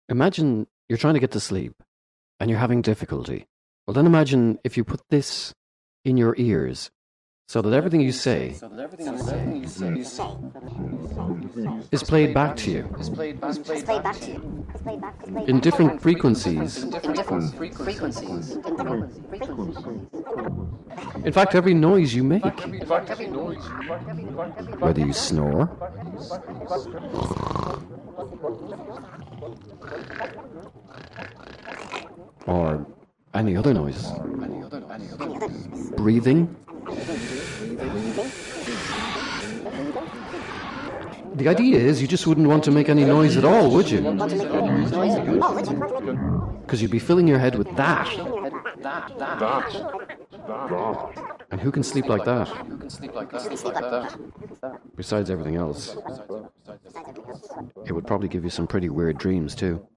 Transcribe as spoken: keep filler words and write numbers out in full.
Imagine you're trying to get to sleep and you're having difficulty. Well, then imagine if you put this in your ears so that everything you say is played back to you Is played back, played back to you. in different frequencies. In different frequencies. In fact, every noise you make, In fact, every noise. whether you snore, or any other noise, Any other, any other. breathing. The idea is you just wouldn't want to make any noise at all, would you? Because you'd be filling your head with that. That, that. And who can sleep like that? You can sleep like that. Sleep like that. Besides everything else, it would probably give you some pretty weird dreams too.